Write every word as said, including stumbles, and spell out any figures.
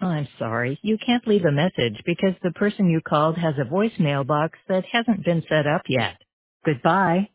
I'm sorry, you can't leave a message because the person you called has a voicemail box that hasn't been set up yet. Goodbye.